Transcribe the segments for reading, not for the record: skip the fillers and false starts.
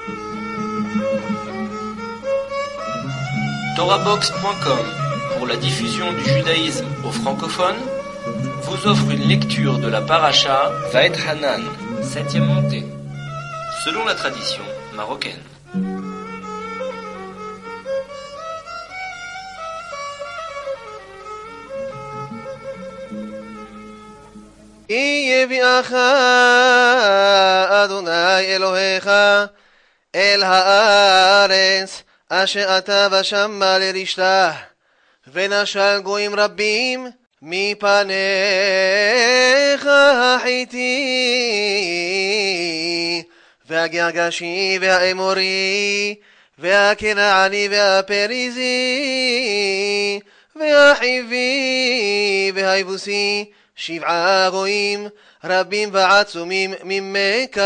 TorahBox.com, pour la diffusion du judaïsme aux francophones, vous offre une lecture de la paracha Vaet Hanan, 7e montée, selon la tradition marocaine. כי יביאך אדוני אלוהיך אל הארץ אשר אתה ושמה לרשתה, ונשל גויים רבים מפניך החיתי והגרגשי והאמורי והכנעני והפריזי והחיבי והיבוסי, 7 גויים רבים ועצומים ממך,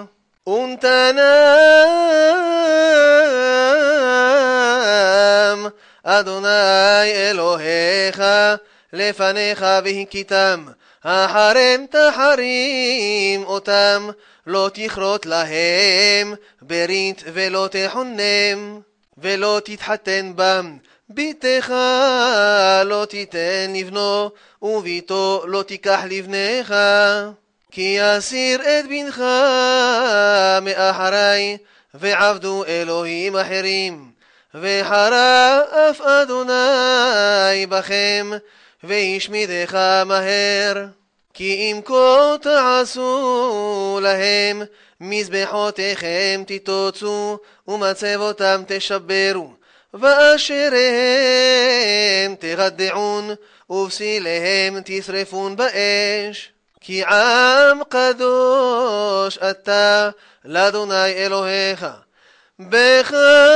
ונתנם אדוני אלוהיך לפניך והכיתם, החרם תחרים אותם, לא תכרות להם ברית ולא תחונם, ולא תתחתן בם, ביתך לא תיתן לבנו, וביתו לא תיקח לבנך, כי יסיר את בנך מאחרי, ועבדו אלוהים אחרים, וחרף אדוני בכם, וישמידך מהר. כי אם כה תעשו להם, מזבחותיכם תתוצו, ומצבותם תשברו, ואשריהם תגדעון, ובסיליהם תשרפון באש. כי עם קדוש אתה לאדוני אלוהיך, בך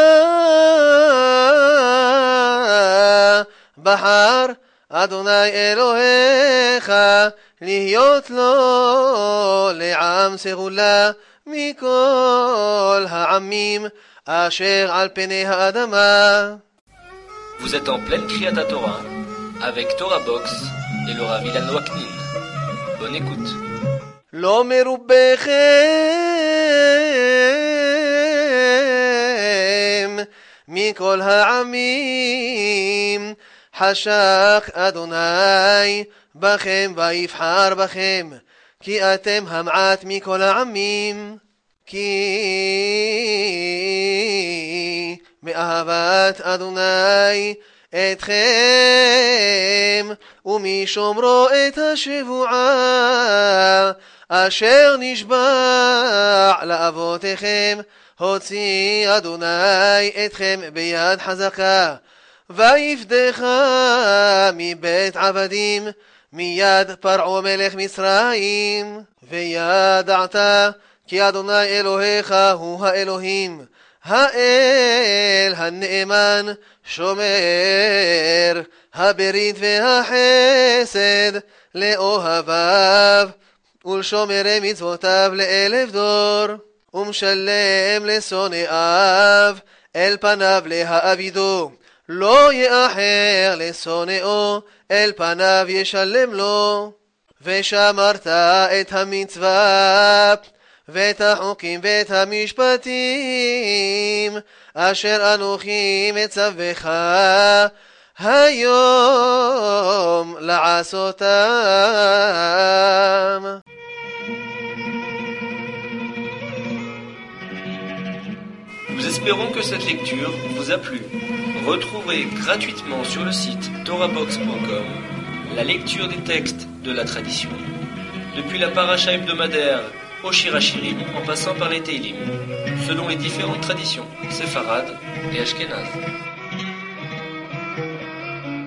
בחר אדוני אלוהיך להיות לו לעם סגולה מכל העמים אשר על פני האדמה. Vous êtes en pleine Kriyat Torah avec Torah Box et le Rav Ilan Waknin. Bonne écoute. לא מרובכם מכל העמים, חשק אדוני בכם ויבחר בכם, כי אתם המעט מכל העמים. כי מאהבת אדוני אתכם, ומשומרו את השבועה אשר נשבע לאבותיכם, הוציא אדוני אתכם ביד חזקה, ויפדך מבית עבדים, מיד פרעה מלך מצרים. וידעת כי אדוני אלוהיך הוא האלוהים, האל הנאמן, שומר הברית והחסד לאוהביו, ולשומרי מצוותיו ל1000 דור, ומשלם לשונאיו אל פניו להאבידו, לא יאחר לשונאו אל פניו ישלם לו. ושמרת את המצווה ואת החוקים ואת המשפטים אשר אנוכי מצווך היום לעשותם. Nous espérons que cette lecture vous a plu. Retrouvez gratuitement sur le site TorahBox.com la lecture des textes de la tradition, depuis la paracha hebdomadaire au Shir HaShirim, en passant par les Teilim, selon les différentes traditions séfarades et ashkénazes.